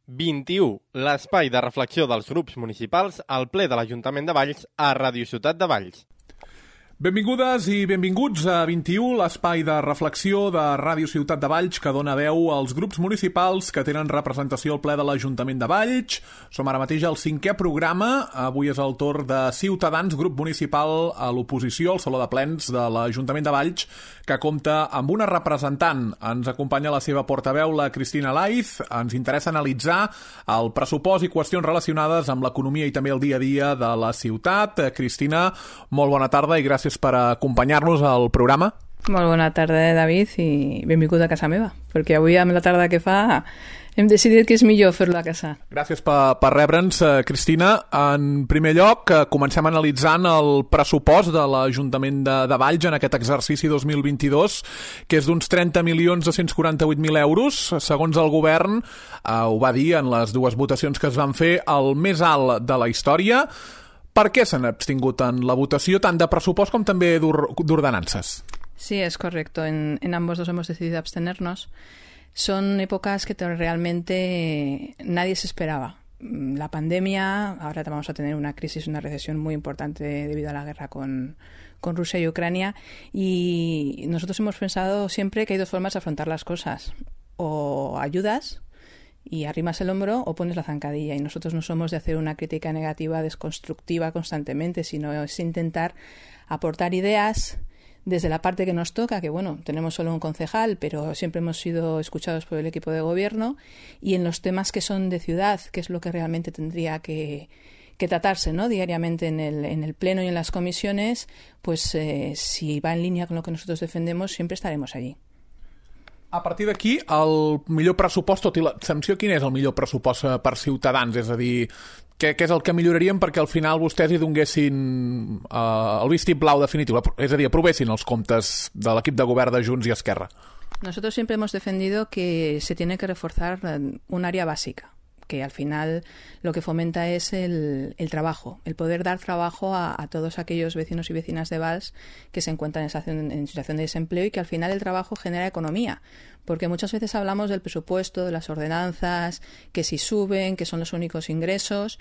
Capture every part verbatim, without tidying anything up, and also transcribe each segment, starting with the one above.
vint-i-u, l'espai de reflexió dels grups municipals al ple de l'Ajuntament de Valls a Ràdio Ciutat de Valls. Benvingudes i benvinguts a vint-i-u, l'espai de reflexió de Ràdio Ciutat de Valls que dona veu als grups municipals que tenen representació al ple de l'Ajuntament de Valls. Som ara mateix al cinquè programa. Avui és el torn de Ciutadans, grup municipal a l'oposició al Saló de Plens de l'Ajuntament de Valls, que compta amb una representant. Ens acompanya la seva portaveu, la Cristina Laiz. Ens interessa analitzar el pressupost i qüestions relacionades amb l'economia i també el dia a dia de la ciutat. Cristina, molt bona tarda i gràcies per acompanyar-nos al programa. Molt bona tarda, David, i benvingut a casa meva, perquè avui amb la tarda que fa hem decidit que és millor fer-lo a casa. Gràcies per, per rebre'ns, Cristina. En primer lloc, comencem analitzant el pressupost de l'Ajuntament de, de Valls en aquest exercici dos mil vint-i-dos, que és d'uns trenta milions dos-cents quaranta-vuit mil euros. Segons el govern, eh, ho va dir en les dues votacions que es van fer, el més alt de la història. Per què s'han abstingut en la votació tant de pressupost com també d'ordenances? Sí, es correcto. En, en ambos dos hemos decidido abstenernos. Son épocas que realmente nadie se esperaba. La pandemia, ahora vamos a tener una crisis, una recesión muy importante debido a la guerra con, con Rusia y Ucrania, y nosotros hemos pensado siempre que hay dos formas de afrontar las cosas. O ayudas y arrimas el hombro o pones la zancadilla, y nosotros no somos de hacer una crítica negativa, desconstructiva constantemente, sino es intentar aportar ideas desde la parte que nos toca, que bueno, tenemos solo un concejal, pero siempre hemos sido escuchados por el equipo de gobierno, y en los temas que son de ciudad, que es lo que realmente tendría que, que tratarse, ¿no?, diariamente en el, en el pleno y en las comisiones, pues eh, si va en línea con lo que nosotros defendemos, siempre estaremos allí. A partir d'aquí, el millor pressupost, tot i l'abstenció, quin és el millor pressupost per Ciutadans? És a dir, què, què és el que milloraríem perquè al final vostès hi donguessin uh, el vistiplau definitiu? És a dir, aprovessin els comptes de l'equip de govern de Junts i Esquerra. Nosotros siempre hemos defendido que se tiene que reforzar un área básica, que al final lo que fomenta es el, el trabajo, el poder dar trabajo a, a todos aquellos vecinos y vecinas de Valls que se encuentran en situación, en situación de desempleo, y que al final el trabajo genera economía, porque muchas veces hablamos del presupuesto, de las ordenanzas, que si suben, que son los únicos ingresos,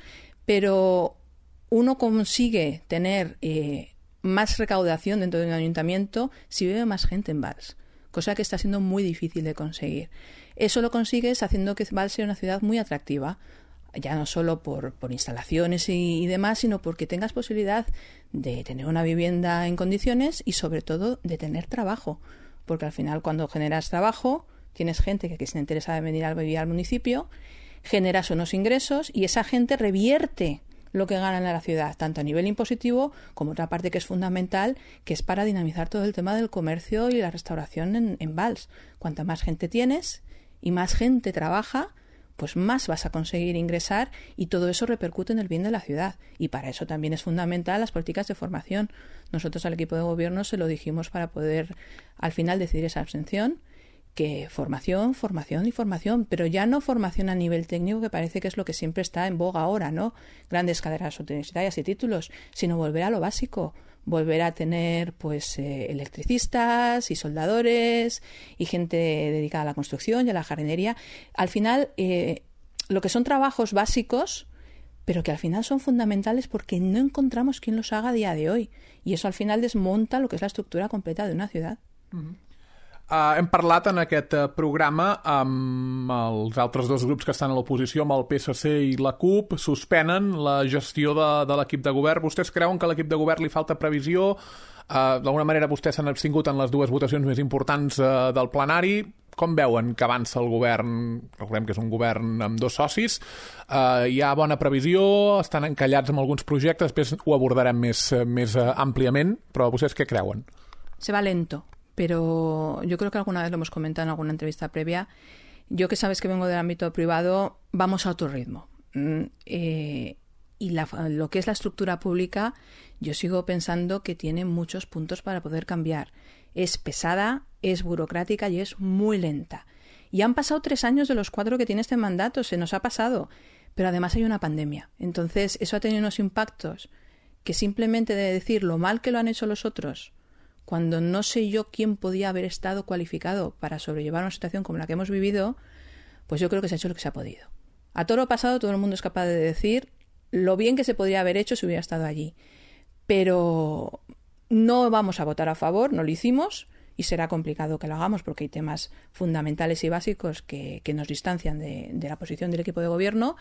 pero uno consigue tener eh, más recaudación dentro de un ayuntamiento si vive más gente en Valls, cosa que está siendo muy difícil de conseguir. Eso lo consigues haciendo que Valls sea una ciudad muy atractiva, ya no solo por, por instalaciones y, y demás, sino porque tengas posibilidad de tener una vivienda en condiciones y sobre todo de tener trabajo, porque al final cuando generas trabajo tienes gente que, que se interesa en venir a vivir al municipio, generas unos ingresos y esa gente revierte lo que ganan en la ciudad, tanto a nivel impositivo como otra parte que es fundamental, que es para dinamizar todo el tema del comercio y la restauración en, en Valls. Cuanta más gente tienes y más gente trabaja, pues más vas a conseguir ingresar, y todo eso repercute en el bien de la ciudad. Y para eso también es fundamental las políticas de formación. Nosotros al equipo de gobierno se lo dijimos para poder al final decidir esa abstención, que formación, formación y formación, pero ya no formación a nivel técnico, que parece que es lo que siempre está en boga ahora, ¿no? Grandes carreras universitarias y títulos, sino volver a lo básico, volver a tener pues eh, electricistas y soldadores y gente dedicada a la construcción y a la jardinería. Al final, eh, lo que son trabajos básicos, pero que al final son fundamentales porque no encontramos quien los haga a día de hoy. Y eso al final desmonta lo que es la estructura completa de una ciudad. Uh-huh. Uh, hem parlat en aquest uh, programa amb els altres dos grups que estan a l'oposició, amb el P S C i la C U P. Suspenen la gestió de, de l'equip de govern. Vostès creuen que a l'equip de govern li falta previsió? Uh, D'alguna manera vostès s'han abstingut en les dues votacions més importants uh, del plenari. Com veuen que avança el govern? Recordem que és un govern amb dos socis. Uh, hi ha bona previsió? Estan encallats amb alguns projectes? Després ho abordarem més, més uh, àmpliament, però vostès què creuen? Se va lento. Pero yo creo que alguna vez lo hemos comentado en alguna entrevista previa. Yo, que sabes que vengo del ámbito privado, vamos a otro ritmo. Mm, eh, y la, lo que es la estructura pública, yo sigo pensando que tiene muchos puntos para poder cambiar. Es pesada, es burocrática y es muy lenta. Y han pasado tres años de los cuatro que tiene este mandato, se nos ha pasado. Pero además hay una pandemia. Entonces eso ha tenido unos impactos que simplemente de decir lo mal que lo han hecho los otros, cuando no sé yo quién podía haber estado cualificado para sobrellevar una situación como la que hemos vivido, pues yo creo que se ha hecho lo que se ha podido. A toro pasado todo el mundo es capaz de decir lo bien que se podría haber hecho si hubiera estado allí. Pero no vamos a votar a favor, no lo hicimos, y será complicado que lo hagamos porque hay temas fundamentales y básicos que, que nos distancian de, de la posición del equipo de gobierno,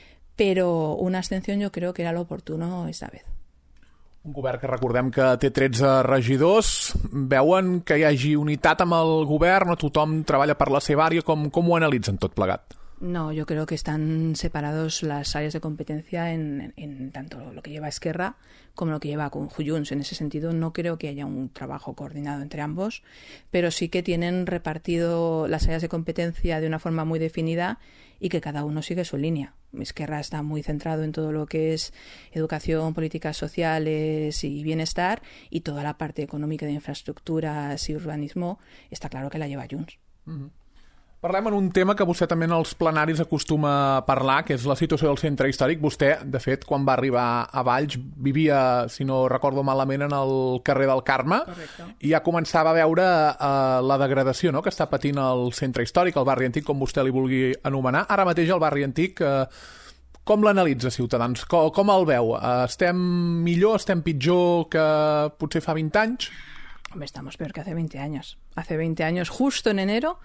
però una abstenció jo crec que era l'oportuno esta vez. Un govern que recordem que té tretze regidors. Veuen que hi hagi unitat amb el govern o tothom treballa per la seva àrea? Com, com ho analitzen tot plegat? No, yo creo que están separados las áreas de competencia en, en tanto lo que lleva Esquerra como lo que lleva con Junts. En ese sentido no creo que haya un trabajo coordinado entre ambos, pero sí que tienen repartido las áreas de competencia de una forma muy definida y que cada uno sigue su línea. Esquerra está muy centrado en todo lo que es educación, políticas sociales y bienestar, y toda la parte econòmica de infraestructuras y urbanismo está claro que la lleva Junts. Uh-huh. Parlem en un tema que vostè també en els plenaris acostuma a parlar, que és la situació del centre històric. Vostè, de fet, quan va arribar a Valls, vivia, si no recordo malament, en el carrer del Carme. Correcte. I ja començava a veure eh, la degradació, no?, que està patint el centre històric, el barri antic, com vostè li vulgui anomenar. Ara mateix el barri antic, eh, com l'analitza Ciutadans? Com, com el veu? Eh, estem millor, estem pitjor que potser fa vint anys? Hombre, estamos peor que hace veinte años. Hace veinte años, justo en enero,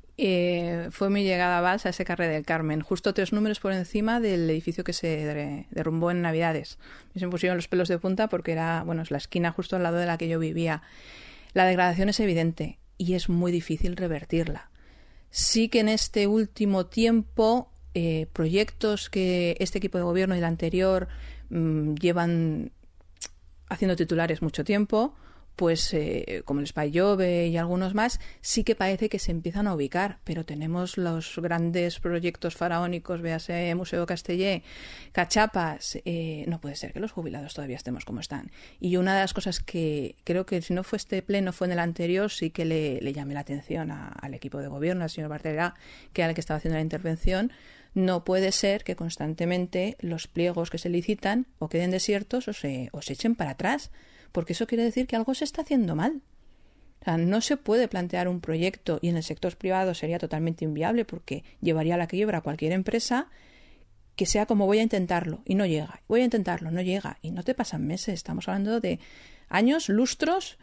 Eh, fue mi llegada a Valls, a ese carrer del Carmen, justo tres números por encima del edificio que se derrumbó en Navidades. Y se me pusieron los pelos de punta porque era, bueno, es la esquina justo al lado de la que yo vivía. La degradación es evidente y es muy difícil revertirla. Sí que en este último tiempo eh, proyectos que este equipo de gobierno y el anterior mmm, llevan haciendo titulares mucho tiempo, pues eh, como el Espai Jove y algunos más, sí que parece que se empiezan a ubicar, pero tenemos los grandes proyectos faraónicos, véase Museo Castellé, cachapas, eh, no puede ser que los jubilados todavía estemos como están. Y una de las cosas que creo que si no fue este pleno, fue en el anterior, sí que le, le llamé la atención a, al equipo de gobierno, al señor Barterá, que era el que estaba haciendo la intervención. No puede ser que constantemente los pliegos que se licitan o queden desiertos o se, o se echen para atrás, porque eso quiere decir que algo se está haciendo mal. O sea, no se puede plantear un proyecto, y en el sector privado sería totalmente inviable porque llevaría a la quiebra a cualquier empresa, que sea como voy a intentarlo y no llega, voy a intentarlo, no llega, y no te pasan meses, estamos hablando de años, lustros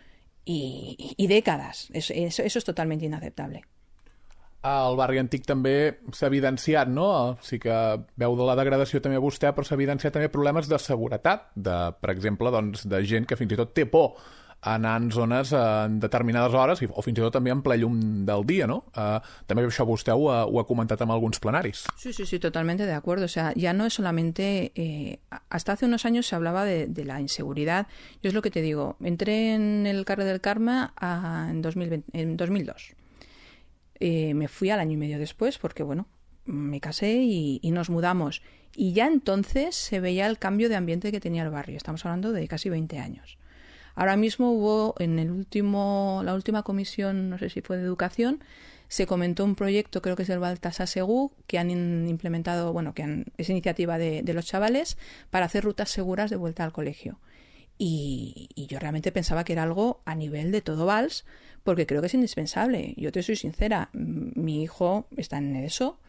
y, y décadas. Eso, eso, eso es totalmente inaceptable. El barri antic també s'ha evidenciat, no? Sí que veu de la degradació també vostè, però s'ha evidenciat també problemes de seguretat, de, per exemple, doncs, de gent que fins i tot té por a anar en zones en determinades hores, o fins i tot també en ple llum del dia, ¿no? Uh, també això vostè ho ha, ho ha comentat en alguns plenaris. Sí, sí, sí, totalmente de acuerdo. O sea, ya no es solamente... Eh, hasta hace unos años se hablaba de, de la inseguridad. Yo es lo que te digo, entré en el Carrer del Carme a, en, dos mil veinte, en dos mil dos. Eh, me fui al año y medio después porque, bueno, me casé y, y nos mudamos. Y ya entonces se veía el cambio de ambiente que tenía el barrio. Estamos hablando de casi veinte años. Ahora mismo hubo en el último, la última comisión, no sé si fue de educación, se comentó un proyecto, creo que es el Baltasar Segú, que han implementado, bueno, que han, es iniciativa de, de los chavales para hacer rutas seguras de vuelta al colegio. Y, y yo realmente pensaba que era algo a nivel de todo Valls, porque creo que es indispensable. Yo te soy sincera, mi hijo está en ESO,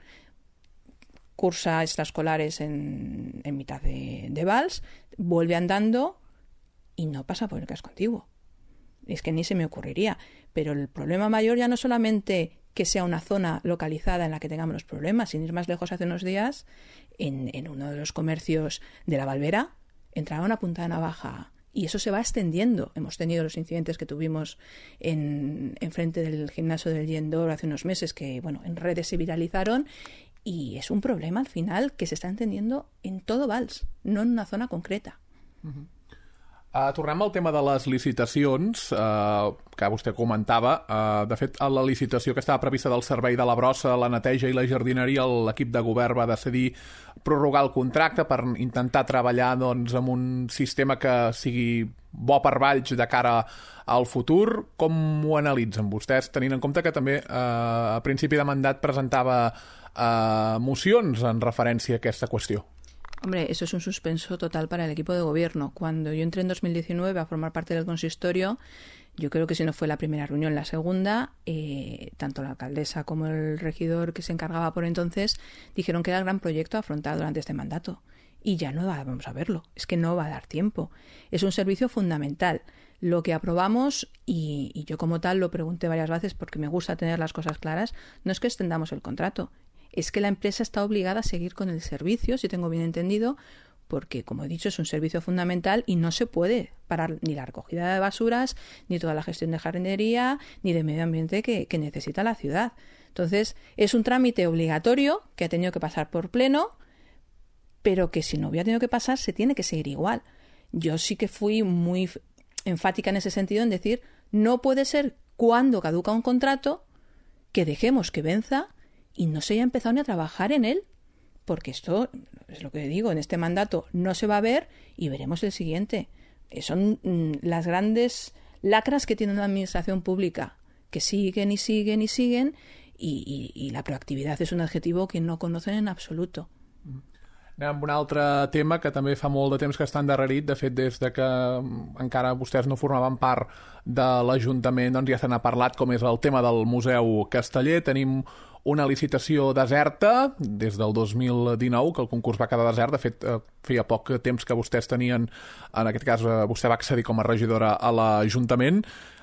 cursa extraescolares en, en mitad de, de Valls, vuelve andando y no pasa por el casco antiguo. Es que ni se me ocurriría. Pero el problema mayor ya no es solamente que sea una zona localizada en la que tengamos los problemas, sin ir más lejos, hace unos días, en, en uno de los comercios de la Valvera, entraba una punta de navaja. Y eso se va extendiendo. Hemos tenido los incidentes que tuvimos en, en frente del gimnasio del Yendor hace unos meses, que bueno, en redes se viralizaron, y es un problema al final que se está entendiendo en todo Valls, no en una zona concreta. Uh-huh. Uh, tornem al tema de les licitacions, uh, que vostè comentava. Uh, de fet, a la licitació que estava prevista del servei de la brossa, la neteja i la jardineria, l'equip de govern va decidir prorrogar el contracte per intentar treballar, doncs, amb un sistema que sigui bo per Valls de cara al futur. Com ho analitzen vostès, tenint en compte que també uh, a principi de mandat presentava uh, mocions en referència a aquesta qüestió? Hombre, eso es un suspenso total para el equipo de gobierno. Cuando yo entré en dos mil diecinueve a formar parte del consistorio, yo creo que si no fue la primera reunión, la segunda, eh, tanto la alcaldesa como el regidor que se encargaba por entonces dijeron que era el gran proyecto a afrontar durante este mandato. Y ya no vamos a verlo, es que no va a dar tiempo. Es un servicio fundamental. Lo que aprobamos, y, y yo como tal lo pregunté varias veces porque me gusta tener las cosas claras, no es que extendamos el contrato, es que la empresa está obligada a seguir con el servicio, si tengo bien entendido, porque, como he dicho, es un servicio fundamental y no se puede parar ni la recogida de basuras, ni toda la gestión de jardinería, ni de medio ambiente que, que necesita la ciudad. Entonces, es un trámite obligatorio que ha tenido que pasar por pleno, pero que si no hubiera tenido que pasar, se tiene que seguir igual. Yo sí que fui muy enfática en ese sentido, en decir, no puede ser cuando caduca un contrato que dejemos que venza y no se haya empezado ni a trabajar en él, porque esto, es lo que digo, en este mandato no se va a ver y veremos el siguiente. Son mm, las grandes lacras que tiene la administración pública, que siguen y siguen y siguen, y, y, y la proactividad és un adjetivo que no conocen en absoluto. Anem amb un altre tema que també fa molt de temps que està endarrerit. De fet, des de que encara vostès no formaven part de l'Ajuntament, doncs ja se n'ha parlat, com és el tema del Museu Casteller. Tenim una licitació deserta des del dos mil dinou, que el concurs va quedar desert. De fet, feia poc temps que vostès tenien, en aquest cas vostè va accedir com a regidora a l'Ajuntament.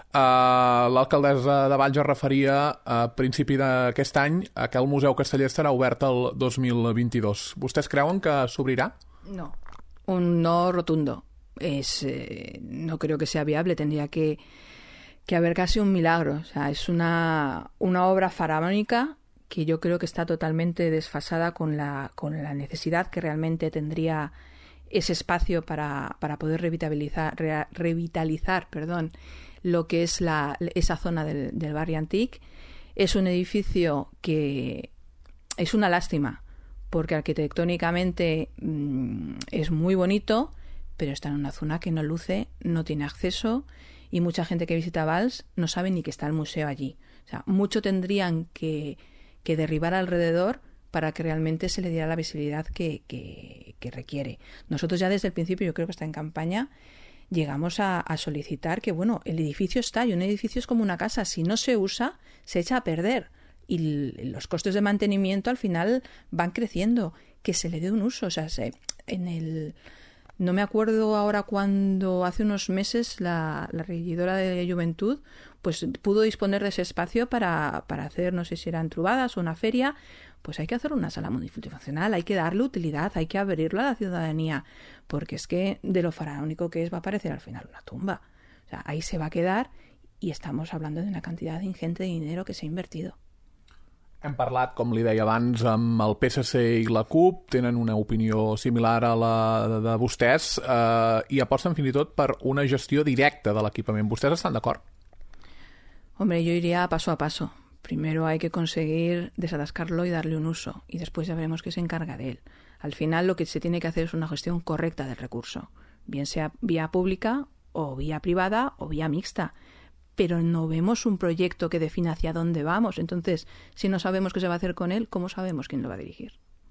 Uh, l'alcaldessa de Valls es referia a principi d'aquest any a que el Museu Casteller estarà obert el dos mil vint-i-dos. ¿Vostès creuen que s'obrirà? No, un no rotundo. Es, eh, no creo que sea viable, tendría que, que haber casi un milagro. O sea, es una, una obra faraónica que yo creo que está totalmente desfasada con la, con la necesidad que realmente tendría ese espacio para, para poder revitalizar, re, revitalizar perdón, lo que es la, esa zona del, del barrio Antic. Es un edificio que es una lástima, porque arquitectónicamente mmm, es muy bonito, pero está en una zona que no luce, no tiene acceso, y mucha gente que visita Valls no sabe ni que está el museo allí. O sea, mucho tendrían que, que derribar alrededor para que realmente se le diera la visibilidad que, que, que requiere. Nosotros ya desde el principio, yo creo que está en campaña, llegamos a, a solicitar que, bueno, el edificio está, y un edificio es como una casa, si no se usa, se echa a perder, y l- los costes de mantenimiento al final van creciendo, que se le dé un uso. O sea, se, en el... No me acuerdo ahora cuando hace unos meses la, la regidora de Juventud pues pudo disponer de ese espacio para, para hacer, no sé si eran trubadas o una feria. Pues hay que hacer una sala multifuncional, hay que darle utilidad, hay que abrirla a la ciudadanía, porque es que de lo faraónico que es va a parecer al final una tumba. O sea, ahí se va a quedar, y estamos hablando de una cantidad ingente de dinero que se ha invertido. Hem parlat, com li deia abans, amb el P S C i la CUP, tenen una opinió similar a la de vostès, eh, i aposten fins i tot per una gestió directa de l'equipament. ¿Vostès estan d'acord? Hombre, yo iría paso a paso. Primero hay que conseguir desatascarlo y darle un uso, y después ya veremos qué se encarga de él. Al final lo que se tiene que hacer es una gestión correcta del recurso, bien sea vía pública o vía privada o vía mixta, pero no vemos un proyecto que defina hacia dónde vamos. Entonces, si no sabemos qué se va a hacer con él, ¿cómo sabemos quién lo va a dirigir?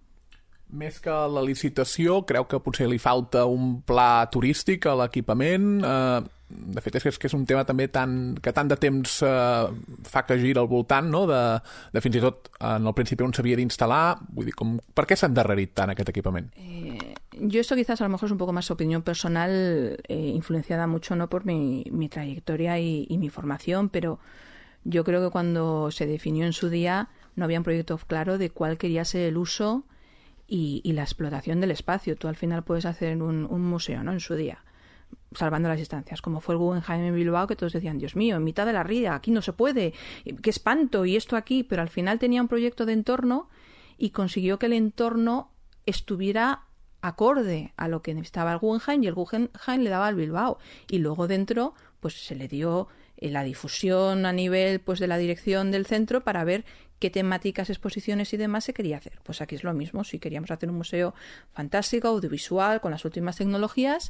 Més que la licitació, creu que potser li falta un pla turístic a l'equipament? Eh, de fet, és que, és que és un tema també tan, que tant de temps eh, fa que gira al voltant, no? de, de fins i tot en el principi on s'havia d'instal·lar. Vull dir, com, per què s'ha endarrerit tant aquest equipament? Eh, yo esto quizás a lo mejor es un poco más opinión personal, eh, influenciada mucho no por mi, mi trayectoria y, y mi formación, pero yo creo que cuando se definió en su día no había un proyecto claro de cuál quería ser el uso Y, y la explotación del espacio. Tú al final puedes hacer un, un museo, ¿no? En su día, salvando las distancias, como fue el Guggenheim en Bilbao, que todos decían, Dios mío, en mitad de la ría, aquí no se puede, qué espanto, y esto aquí, pero al final tenía un proyecto de entorno y consiguió que el entorno estuviera acorde a lo que necesitaba el Guggenheim, y el Guggenheim le daba al Bilbao, y luego dentro pues se le dio la difusión a nivel pues de la dirección del centro para ver qué temáticas, exposiciones y demás se quería hacer. Pues aquí es lo mismo, si queríamos hacer un museo fantástico, audiovisual, con las últimas tecnologías,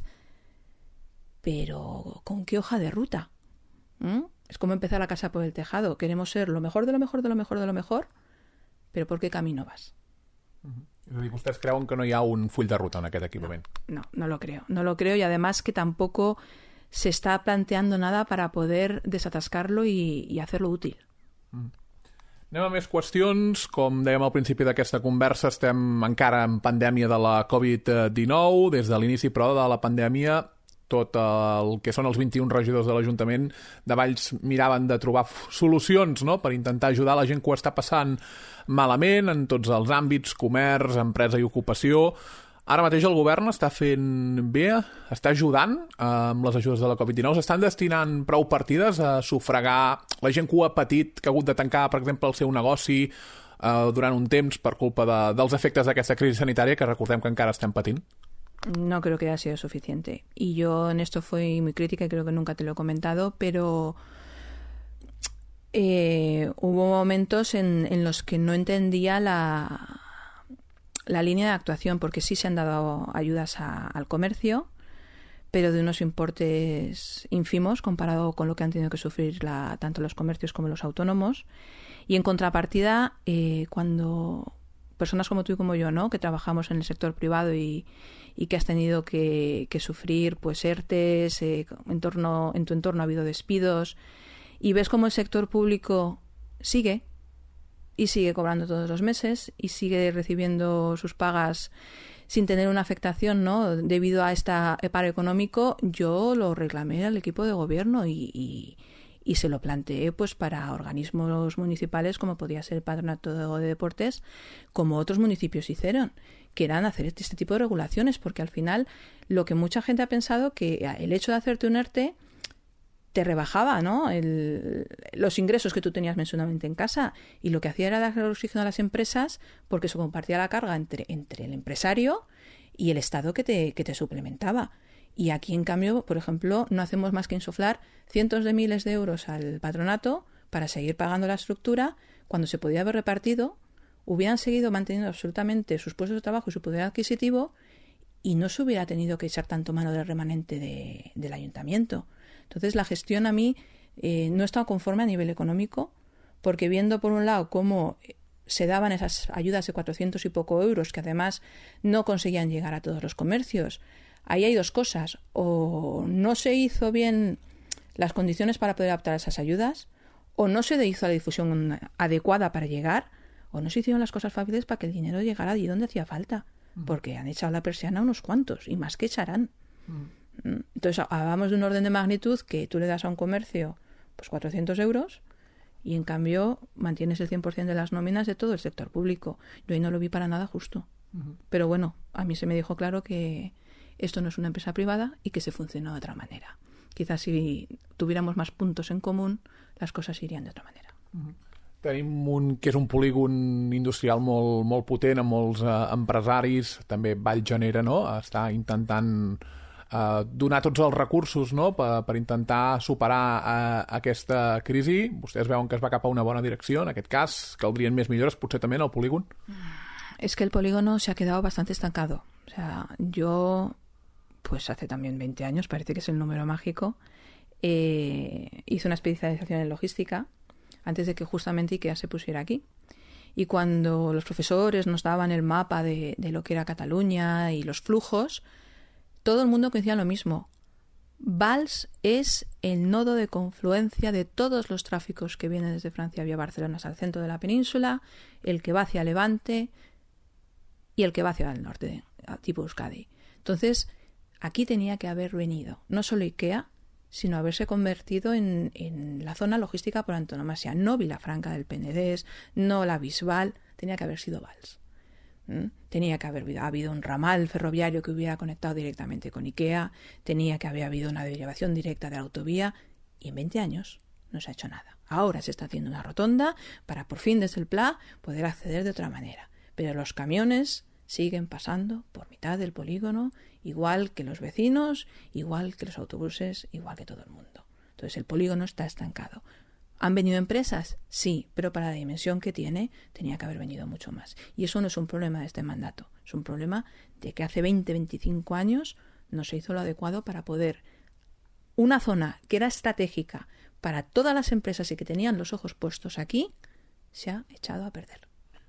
pero ¿con qué hoja de ruta? ¿Mm? Es como empezar la casa por el tejado. Queremos ser lo mejor de lo mejor de lo mejor de lo mejor, pero ¿por qué camino vas? És a dir, vostès creuen que no hi ha un full de ruta en aquest equipament? No, no, no lo creo. No lo creo y además que tampoco se está planteando nada para poder desatascarlo y, y hacerlo útil. Mm. Anem a més qüestions. Com dèiem al principi d'aquesta conversa, estem encara en pandèmia de la covid dinou. Des de l'inici, però, de la pandèmia, tot el que són els vint-i-un regidors de l'Ajuntament de Valls miraven de trobar solucions, no?, per intentar ajudar la gent que ho està passant malament en tots els àmbits, comerç, empresa i ocupació. Ara mateix el govern està fent bé, està ajudant eh, amb les ajudes de la covid dinou. S'estan destinant prou partides a sufragar la gent que ho ha patit, que ha hagut de tancar, per exemple, el seu negoci eh, durant un temps per culpa de, dels efectes d'aquesta crisi sanitària que recordem que encara estem patint? No creo que haya sido suficiente. Y yo en esto fui muy crítica y creo que nunca te lo he comentado, pero eh, hubo momentos en, en los que no entendía la... la línea de actuación, porque sí se han dado ayudas a, al comercio, pero de unos importes ínfimos comparado con lo que han tenido que sufrir la, tanto los comercios como los autónomos. Y en contrapartida, eh, cuando personas como tú y como yo, ¿no?, que trabajamos en el sector privado y, y que has tenido que, que sufrir pues ERTES, eh, en, torno, en tu entorno ha habido despidos, y ves cómo el sector público sigue, y sigue cobrando todos los meses y sigue recibiendo sus pagas sin tener una afectación, ¿no?, debido a este paro económico, yo lo reclamé al equipo de gobierno y, y, y se lo planteé pues para organismos municipales como podía ser el Patronato de Deportes, como otros municipios hicieron, que eran hacer este tipo de regulaciones, porque al final lo que mucha gente ha pensado que el hecho de hacerte un ERTE te rebajaba, ¿no?, el, los ingresos que tú tenías mensualmente en casa, y lo que hacía era dar oxígeno a las empresas porque se compartía la carga entre, entre el empresario y el Estado que te, que te suplementaba. Y aquí, en cambio, por ejemplo, no hacemos más que insuflar cientos de miles de euros al patronato para seguir pagando la estructura, cuando se podía haber repartido, hubieran seguido manteniendo absolutamente sus puestos de trabajo y su poder adquisitivo, y no se hubiera tenido que echar tanto mano del remanente de, del ayuntamiento. Entonces, la gestión a mí eh, no estaba conforme a nivel económico, porque viendo por un lado cómo se daban esas ayudas de cuatrocientos y poco euros, que además no conseguían llegar a todos los comercios, ahí hay dos cosas: o no se hizo bien las condiciones para poder adaptar a esas ayudas, o no se hizo la difusión adecuada para llegar, o no se hicieron las cosas fáciles para que el dinero llegara allí donde hacía falta, porque han echado la persiana a unos cuantos, y más que echarán. Mm. Entonces, hablamos de un orden de magnitud que tú le das a un comercio pues cuatrocientos euros y en cambio mantienes el cien por ciento de las nóminas de todo el sector público. Yo ahí no lo vi para nada justo. Uh-huh. Pero bueno, a mí se me dijo claro que esto no es una empresa privada y que se funciona de otra manera. Quizás si tuviéramos más puntos en común, las cosas irían de otra manera. Uh-huh. Tenim un, que és un polígon industrial molt, molt potent, amb molts eh, empresaris, també Vallgenera, no?, està intentant eh, donar tots els recursos, no?, per, per intentar superar eh, aquesta crisi. Vostès veuen que es va cap a una bona direcció, en aquest cas caldrien més millores, potser també en el polígon? Es que el polígono se ha quedado bastante estancado. O sea, yo, pues hace también veinte años, parece que es el número mágico, eh, hice una especialización en logística antes de que justamente IKEA se pusiera aquí. Y cuando los profesores nos daban el mapa de, de lo que era Cataluña y los flujos, todo el mundo coincidía en lo mismo. Valls es el nodo de confluencia de todos los tráficos que vienen desde Francia vía Barcelona hasta el centro de la península, el que va hacia Levante y el que va hacia el norte, tipo Euskadi. Entonces, aquí tenía que haber venido no solo IKEA, sino haberse convertido en, en la zona logística por antonomasia. No Vilafranca del Penedés, no la Bisbal, tenía que haber sido Valls. ¿Mm? Tenía que haber habido, habido un ramal ferroviario que hubiera conectado directamente con IKEA, tenía que haber habido una derivación directa de la autovía, y en veinte años no se ha hecho nada. Ahora se está haciendo una rotonda para por fin desde el Pla poder acceder de otra manera. Pero los camiones siguen pasando por mitad del polígono, igual que los vecinos, igual que los autobuses, igual que todo el mundo. Entonces el polígono está estancado. ¿Han venido empresas? Sí, pero para la dimensión que tiene tenía que haber venido mucho más. Y eso no es un problema de este mandato, es un problema de que hace veinte, veinticinco años no se hizo lo adecuado para poder... Una zona que era estratégica para todas las empresas y que tenían los ojos puestos aquí, se ha echado a perder.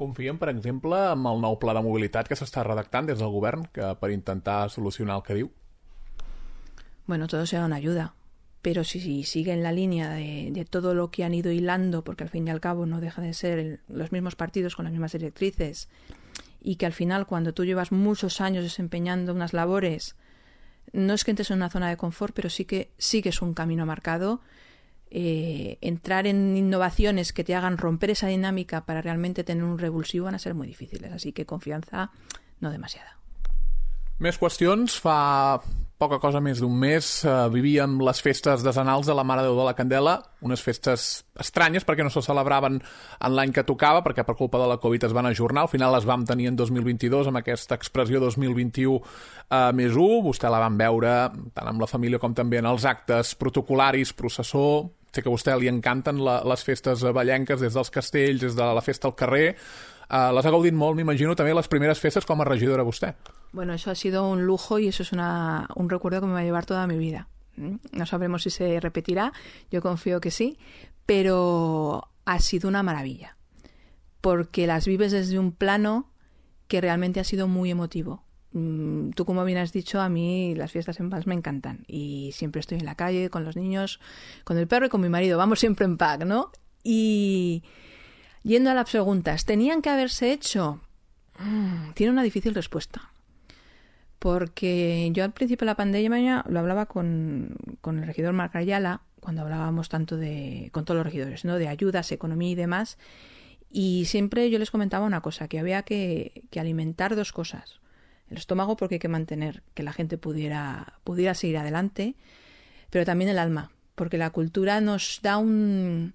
Confiem, per exemple, en el nou pla de mobilitat que s'està redactant des del govern que per intentar solucionar el que diu? Bueno, todo será una ayuda, pero si, si sigue en la línea de, de todo lo que han ido hilando, porque al fin y al cabo no deja de ser el, los mismos partidos con las mismas directrices, y que al final cuando tú llevas muchos años desempeñando unas labores, no es que entres en una zona de confort, pero sí que sigues un camino marcado. Eh, entrar en innovaciones que te hagan romper esa dinámica para realmente tener un revulsivo van a ser muy difíciles, así que confianza no demasiada. Més qüestions. Fa poca cosa més d'un mes eh, vivíem les festes decenals de la Mare de Déu de la Candela, unes festes estranyes perquè no se celebraven en l'any que tocava, perquè per culpa de la Covid es van ajornar. Al final les vam tenir en dos mil vint-i-dos amb aquesta expressió dos mil vint-i-u eh, més u. Vostè la van veure tant amb la família com també en els actes protocolaris, processó. Sé que a vostè li encanten la, les festes ballenques, des dels castells, des de la festa al carrer. Uh, les ha gaudit molt, m'imagino, també les primeres festes com a regidora vostè. Bueno, eso ha sido un lujo y eso es una, un recuerdo que me va a llevar toda mi vida. No sabremos si se repetirá, yo confío que sí, pero ha sido una maravilla, porque las vives desde un plano que realmente ha sido muy emotivo. Tú, como bien has dicho, a mí las fiestas en Valls me encantan y siempre estoy en la calle con los niños, con el perro y con mi marido, vamos siempre en pack, ¿no? Y yendo a las preguntas, ¿tenían que haberse hecho? Mm, tiene una difícil respuesta, porque yo al principio de la pandemia lo hablaba con, con el regidor Marc Ayala, cuando hablábamos tanto de, con todos los regidores, ¿no?, de ayudas, economía y demás, y siempre yo les comentaba una cosa, que había que, que alimentar dos cosas. El estómago, porque hay que mantener que la gente pudiera, pudiera seguir adelante, pero también el alma, porque la cultura nos da un,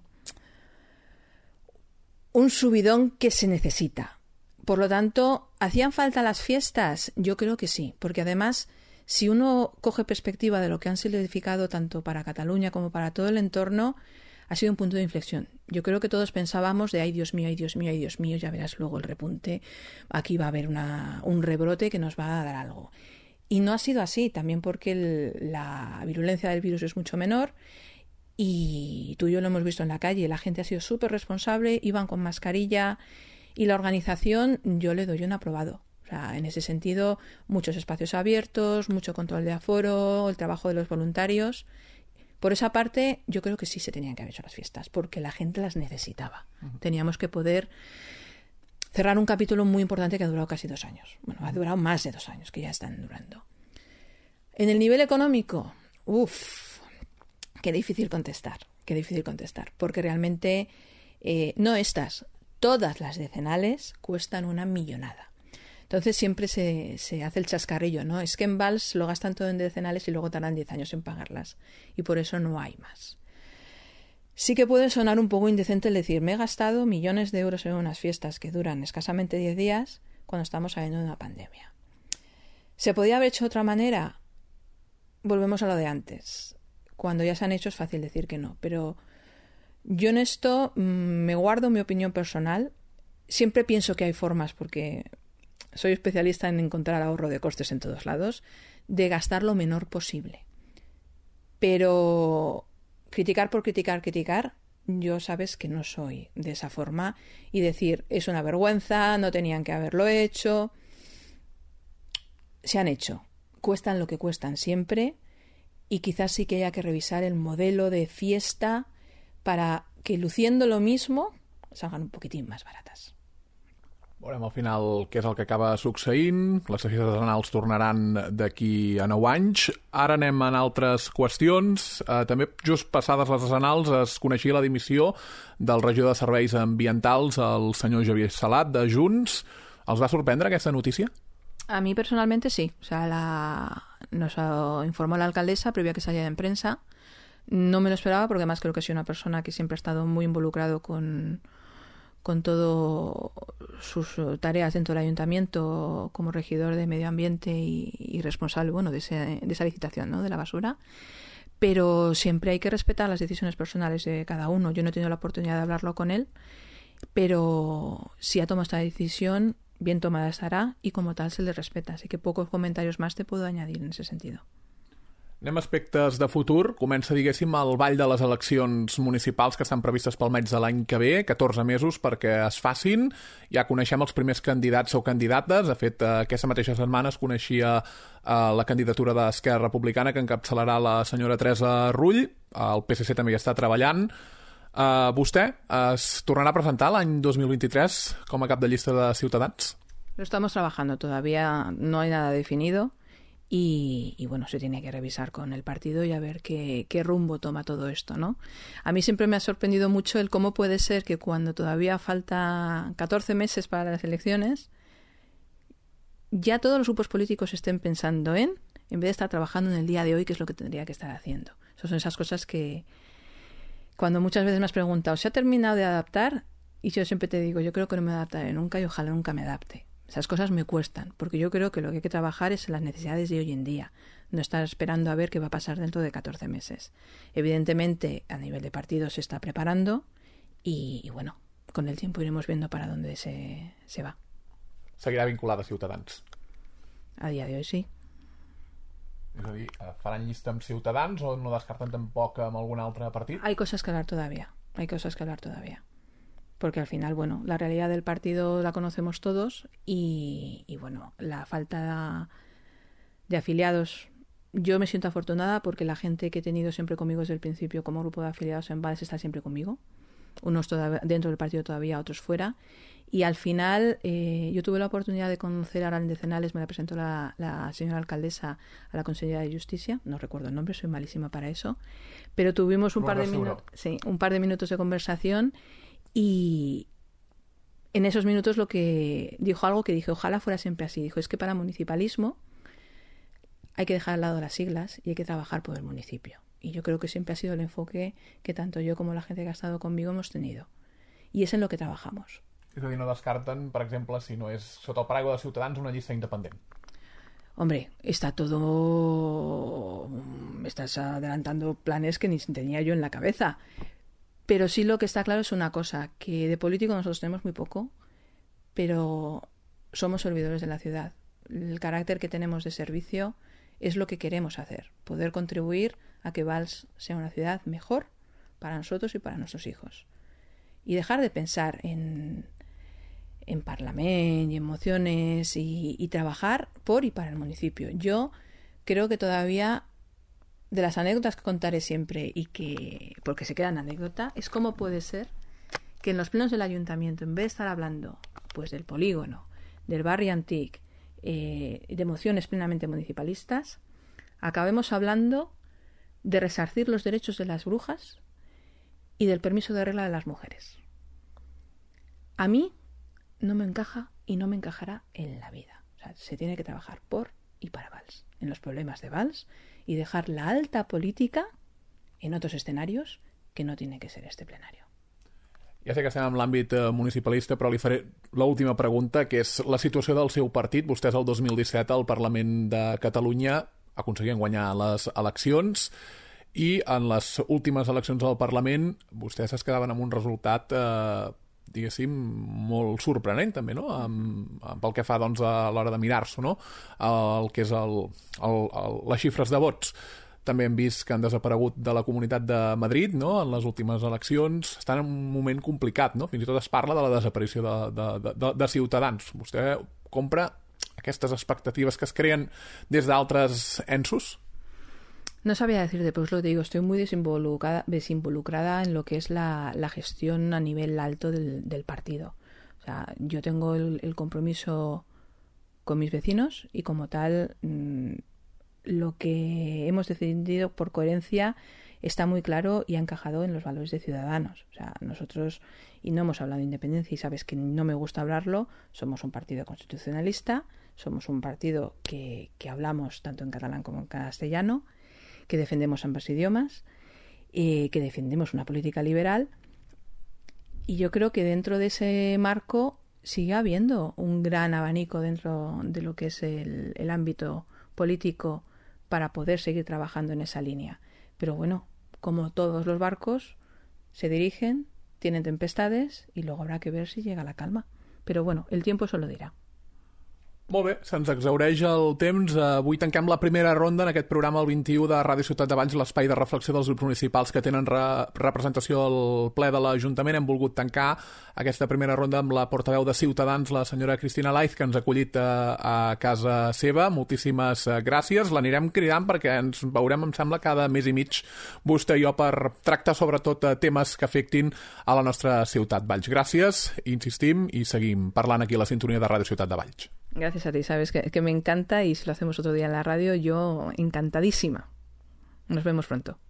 un subidón que se necesita. Por lo tanto, ¿hacían falta las fiestas? Yo creo que sí, porque además, si uno coge perspectiva de lo que han significado tanto para Cataluña como para todo el entorno, ha sido un punto de inflexión. Yo creo que todos pensábamos de ay Dios mío, ay Dios mío, ay Dios mío, ya verás luego el repunte, aquí va a haber una, un rebrote que nos va a dar algo. Y no ha sido así, también porque el, la virulencia del virus es mucho menor y tú y yo lo hemos visto en la calle, la gente ha sido súper responsable, iban con mascarilla y la organización yo le doy un aprobado. O sea, en ese sentido, muchos espacios abiertos, mucho control de aforo, el trabajo de los voluntarios. Por esa parte, yo creo que sí se tenían que haber hecho las fiestas, porque la gente las necesitaba. Uh-huh. Teníamos que poder cerrar un capítulo muy importante que ha durado casi dos años. Bueno, ha durado más de dos años, que ya están durando. En el nivel económico, uff, qué difícil contestar, qué difícil contestar, porque realmente eh, no estas, todas las decenales cuestan una millonada. Entonces siempre se, se hace el chascarrillo, ¿no? Es que en Valls lo gastan todo en decenales y luego tardan diez años en pagarlas. Y por eso no hay más. Sí que puede sonar un poco indecente el decir, me he gastado millones de euros en unas fiestas que duran escasamente diez días cuando estamos saliendo de una pandemia. ¿Se podía haber hecho de otra manera? Volvemos a lo de antes. Cuando ya se han hecho es fácil decir que no. Pero yo en esto mmm, me guardo mi opinión personal. Siempre pienso que hay formas, porque soy especialista en encontrar ahorro de costes en todos lados, de gastar lo menor posible. Pero criticar por criticar, criticar, yo sabes que no soy de esa forma. Y decir, es una vergüenza, no tenían que haberlo hecho. Se han hecho. Cuestan lo que cuestan siempre. Y quizás sí que haya que revisar el modelo de fiesta para que, luciendo lo mismo, salgan un poquitín más baratas. Veurem al final què és el que acaba succeint. Les festes decenals tornaran d'aquí a nou anys. Ara anem en altres qüestions. Eh, també just passades les decenals es coneixia la dimissió del regidor de Serveis Ambientals, el senyor Javier Salat, de Junts. ¿Els va sorprendre aquesta notícia? A mí personalmente sí. O sea, la... nos informó la alcaldesa previa que saliera en prensa. No me lo esperaba porque además creo que soy una persona que siempre ha estado muy involucrado con... con todas sus tareas dentro del ayuntamiento como regidor de medio ambiente y, y responsable, bueno, de, ese, de esa licitación, ¿no?, de la basura. Pero siempre hay que respetar las decisiones personales de cada uno. Yo no he tenido la oportunidad de hablarlo con él, pero si ha tomado esta decisión, bien tomada estará y como tal se le respeta. Así que pocos comentarios más te puedo añadir en ese sentido. Anem a aspectes de futur. Comença, diguéssim, el ball de les eleccions municipals que estan previstes pel maig de l'any que ve, catorze mesos perquè es facin. Ja coneixem els primers candidats o candidates. De fet, aquesta mateixa setmana es coneixia eh, la candidatura d'Esquerra Republicana que encapçalarà la senyora Teresa Rull. El P S C també hi està treballant. Eh, vostè es tornarà a presentar l'any dos mil vint-i-tres com a cap de llista de Ciutadans? Lo estamos trabajando, todavía no hay nada definido. Y, y bueno, se tiene que revisar con el partido y a ver qué, qué rumbo toma todo esto, ¿no? A mí siempre me ha sorprendido mucho el cómo puede ser que cuando todavía falta catorce meses para las elecciones, ya todos los grupos políticos estén pensando en, en vez de estar trabajando en el día de hoy, qué es lo que tendría que estar haciendo. Esas son esas cosas que, cuando muchas veces me has preguntado, ¿se ha terminado de adaptar? Y yo siempre te digo, yo creo que no me adaptaré nunca y ojalá nunca me adapte. Esas cosas me cuestan, porque yo creo que lo que hay que trabajar es en las necesidades de hoy en día, no estar esperando a ver qué va a pasar dentro de catorce meses. Evidentemente, a nivel de partido se está preparando y, y bueno, con el tiempo iremos viendo para dónde se, se va. Seguirà vinculada a Ciutadans? A día de hoy sí. És a dir, faran llista amb Ciutadans o no descarten tampoc amb algun altre partit? Hay cosas que hablar todavía, hay cosas que hablar todavía. Porque al final, bueno, la realidad del partido la conocemos todos y, y bueno, la falta de afiliados, yo me siento afortunada porque la gente que he tenido siempre conmigo desde el principio como grupo de afiliados en Valls está siempre conmigo, unos todavía, dentro del partido todavía, otros fuera, y al final eh, yo tuve la oportunidad de conocer ahora en Decenales, me la presentó la, la señora alcaldesa a la consellera de Justicia, no recuerdo el nombre, soy malísima para eso, pero tuvimos un par de minutos, sí, un par de minutos de conversación. Y en esos minutos lo que dijo algo que dije, ojalá fuera siempre así. Dijo, es que para municipalismo hay que dejar al lado las siglas y hay que trabajar por el municipio. Y yo creo que siempre ha sido el enfoque que tanto yo como la gente que ha estado conmigo hemos tenido. Y es en lo que trabajamos. És a dir, no descarten, per exemple, si no és sota el paraigua de Ciutadans, una llista independent. Hombre, está todo... Estás adelantando planes que ni tenía yo en la cabeza. Pero sí lo que está claro es una cosa, que de político nosotros tenemos muy poco, pero somos servidores de la ciudad. El carácter que tenemos de servicio es lo que queremos hacer, poder contribuir a que Valls sea una ciudad mejor para nosotros y para nuestros hijos. Y dejar de pensar en, en Parlamento y en mociones y, y trabajar por y para el municipio. Yo creo que todavía... de las anécdotas que contaré siempre y que, porque se quedan anécdota, es cómo puede ser que en los plenos del ayuntamiento, en vez de estar hablando pues del polígono, del barrio antic, eh, de mociones plenamente municipalistas, acabemos hablando de resarcir los derechos de las brujas y del permiso de regla de las mujeres. A mí no me encaja y no me encajará en la vida. O sea, se tiene que trabajar por y para Valls, en los problemas de Valls, y dejar la alta política en otros escenarios que no tiene que ser este plenario. Ja sé que estem en l'àmbit municipalista, però li faré l'última pregunta, que és la situació del seu partit. Vostès el dos mil disset al Parlament de Catalunya aconseguien guanyar les eleccions i en les últimes eleccions al Parlament vostès es quedaven amb un resultat eh, diguéssim, molt sorprenent també, no? Amb, amb pel que fa doncs, a l'hora de mirar-s'ho, no? El que és el, el, el, les xifres de vots. També hem vist que han desaparegut de la Comunitat de Madrid, no? En les últimes eleccions. Estan en un moment complicat, no? Fins i tot es parla de la desaparició de, de, de, de Ciutadans. Vostè compra aquestes expectatives que es creen des d'altres ensos? No sabía decirte, pues lo digo, estoy muy desinvolucrada, desinvolucrada en lo que es la, la gestión a nivel alto del, del partido. O sea, yo tengo el, el compromiso con mis vecinos y como tal mmm, lo que hemos decidido por coherencia está muy claro y ha encajado en los valores de Ciudadanos. O sea, nosotros, y no hemos hablado de independencia y sabes que no me gusta hablarlo, somos un partido constitucionalista, somos un partido que, que hablamos tanto en catalán como en castellano, que defendemos ambos idiomas, eh, que defendemos una política liberal, y yo creo que dentro de ese marco sigue habiendo un gran abanico dentro de lo que es el, el ámbito político para poder seguir trabajando en esa línea. Pero bueno, como todos los barcos, se dirigen, tienen tempestades y luego habrá que ver si llega la calma. Pero bueno, el tiempo eso lo dirá. Molt bé, se'ns exhaureix el temps. Avui tanquem la primera ronda en aquest programa, el vint-i-u de Ràdio Ciutat de Valls, l'espai de reflexió dels grups municipals que tenen re representació al ple de l'Ajuntament. Hem volgut tancar aquesta primera ronda amb la portaveu de Ciutadans, la senyora Cristina Laiz, que ens ha acollit a, a casa seva. Moltíssimes gràcies. L'anirem cridant perquè ens veurem, em sembla, cada mes i mig vostè i jo per tractar sobretot temes que afectin a la nostra ciutat Valls. Gràcies, insistim, i seguim parlant aquí a la sintonia de Ràdio Ciutat de Valls. Gracias a ti, sabes que, que me encanta y si lo hacemos otro día en la radio, yo encantadísima. Nos vemos pronto.